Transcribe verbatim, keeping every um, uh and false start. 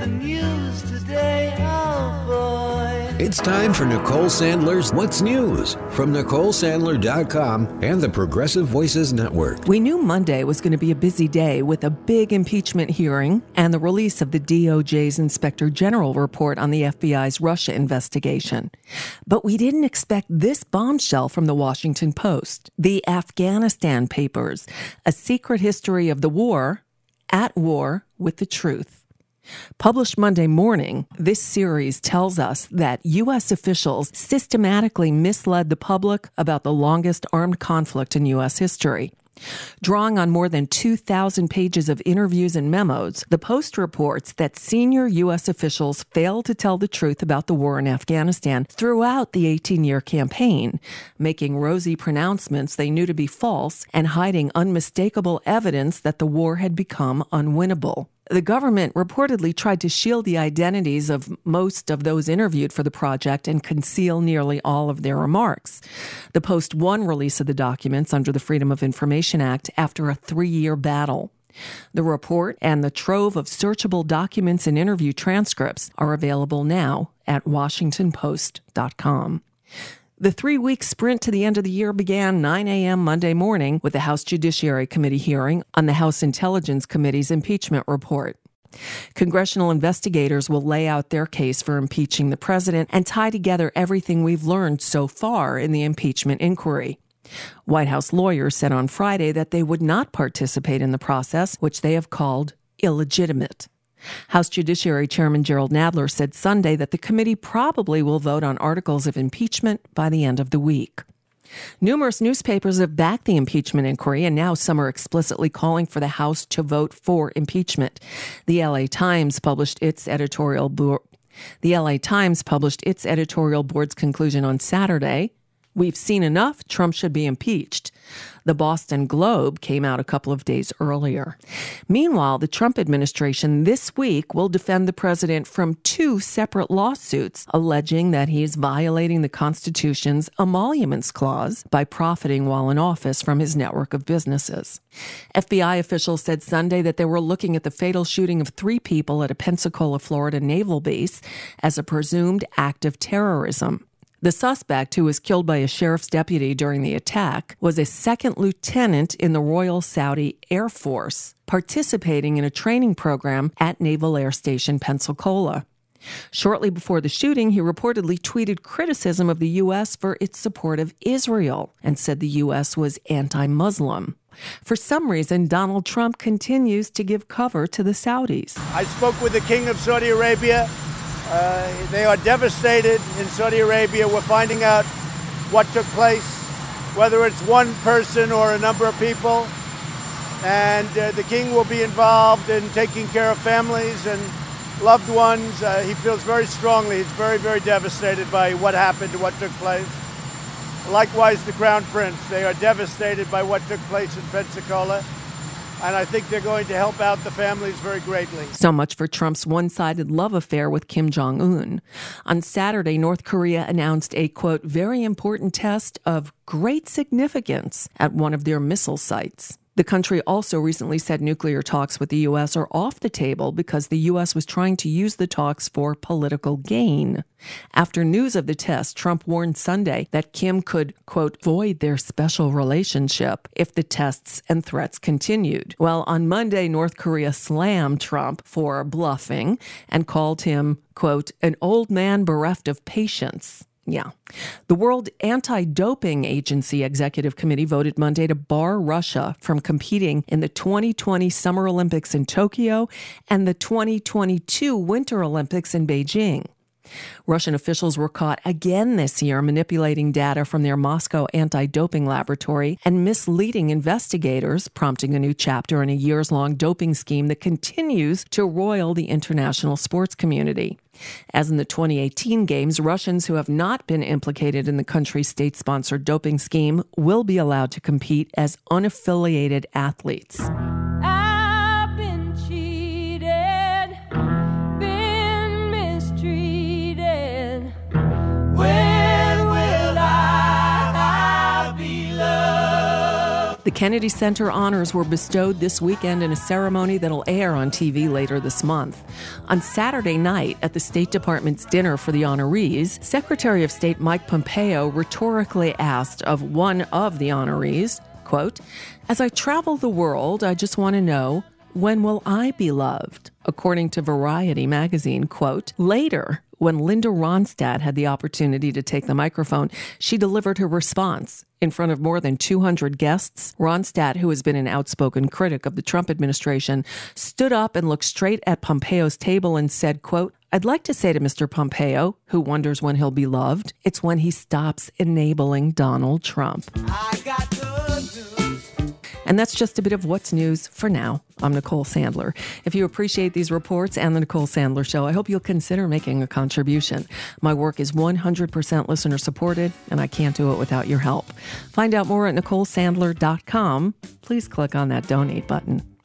the news today, oh boy. It's time for Nicole Sandler's What's News from Nicole Sandler dot com and the Progressive Voices Network. We knew Monday was going to be a busy day with a big impeachment hearing and the release of the D O J's Inspector General report on the F B I's Russia investigation. But we didn't expect this bombshell from the Washington Post. The Afghanistan Papers, a secret history of the war, at war with the truth. Published Monday morning, this series tells us that U S officials systematically misled the public about the longest armed conflict in U S history. Drawing on more than two thousand pages of interviews and memos, the Post reports that senior U S officials failed to tell the truth about the war in Afghanistan throughout the eighteen-year campaign, making rosy pronouncements they knew to be false and hiding unmistakable evidence that the war had become unwinnable. The government reportedly tried to shield the identities of most of those interviewed for the project and conceal nearly all of their remarks. The Post won release of the documents under the Freedom of Information Act after a three-year battle. The report and the trove of searchable documents and interview transcripts are available now at washington post dot com. The three-week sprint to the end of the year began nine a.m. Monday morning with the House Judiciary Committee hearing on the House Intelligence Committee's impeachment report. Congressional investigators will lay out their case for impeaching the president and tie together everything we've learned so far in the impeachment inquiry. White House lawyers said on Friday that they would not participate in the process, which they have called illegitimate. House Judiciary Chairman Gerald Nadler said Sunday that the committee probably will vote on articles of impeachment by the end of the week. Numerous newspapers have backed the impeachment inquiry, and now some are explicitly calling for the House to vote for impeachment. The L A Times published its editorial board. The L A Times published its editorial board's conclusion on Saturday. We've seen enough. Trump should be impeached. The Boston Globe came out a couple of days earlier. Meanwhile, the Trump administration this week will defend the president from two separate lawsuits alleging that he is violating the Constitution's emoluments clause by profiting while in office from his network of businesses. F B I officials said Sunday that they were looking at the fatal shooting of three people at a Pensacola, Florida naval base as a presumed act of terrorism. The suspect, who was killed by a sheriff's deputy during the attack, was a second lieutenant in the Royal Saudi Air Force, participating in a training program at Naval Air Station Pensacola. Shortly before the shooting, he reportedly tweeted criticism of the U S for its support of Israel and said the U S was anti-Muslim. For some reason, Donald Trump continues to give cover to the Saudis. I spoke with the King of Saudi Arabia. Uh, they are devastated in Saudi Arabia. We're finding out what took place, whether it's one person or a number of people. And uh, the king will be involved in taking care of families and loved ones. Uh, he feels very strongly. He's very, very devastated by what happened and what took place. Likewise, the Crown Prince. They are devastated by what took place in Pensacola. And I think they're going to help out the families very greatly. So much for Trump's one-sided love affair with Kim Jong-un. On Saturday, North Korea announced a, quote, very important test of great significance at one of their missile sites. The country also recently said nuclear talks with the U S are off the table because the U S was trying to use the talks for political gain. After news of the test, Trump warned Sunday that Kim could, quote, void their special relationship if the tests and threats continued. Well, on Monday, North Korea slammed Trump for bluffing and called him, quote, an old man bereft of patience. Yeah. The World Anti-Doping Agency Executive Committee voted Monday to bar Russia from competing in the twenty twenty Summer Olympics in Tokyo and the twenty twenty-two Winter Olympics in Beijing. Russian officials were caught again this year manipulating data from their Moscow anti-doping laboratory and misleading investigators, prompting a new chapter in a years-long doping scheme that continues to roil the international sports community. As in the twenty eighteen Games, Russians who have not been implicated in the country's state-sponsored doping scheme will be allowed to compete as unaffiliated athletes. I've been cheated, been mistreated. When will I be loved? The Kennedy Center honors were bestowed this weekend in a ceremony that'll air on T V later this month. On Saturday night, at the State Department's dinner for the honorees, Secretary of State Mike Pompeo rhetorically asked of one of the honorees, quote, "As I travel the world, I just want to know, when will I be loved?" According to Variety magazine, quote, later, when Linda Ronstadt had the opportunity to take the microphone, she delivered her response. In front of more than two hundred guests, Ronstadt, who has been an outspoken critic of the Trump administration, stood up and looked straight at Pompeo's table and said, quote, "I'd like to say to Mister Pompeo, who wonders when he'll be loved, it's when he stops enabling Donald Trump." I got good news. And that's just a bit of what's news for now. I'm Nicole Sandler. If you appreciate these reports and the Nicole Sandler Show, I hope you'll consider making a contribution. My work is one hundred percent listener supported, and I can't do it without your help. Find out more at Nicole Sandler dot com. Please click on that donate button.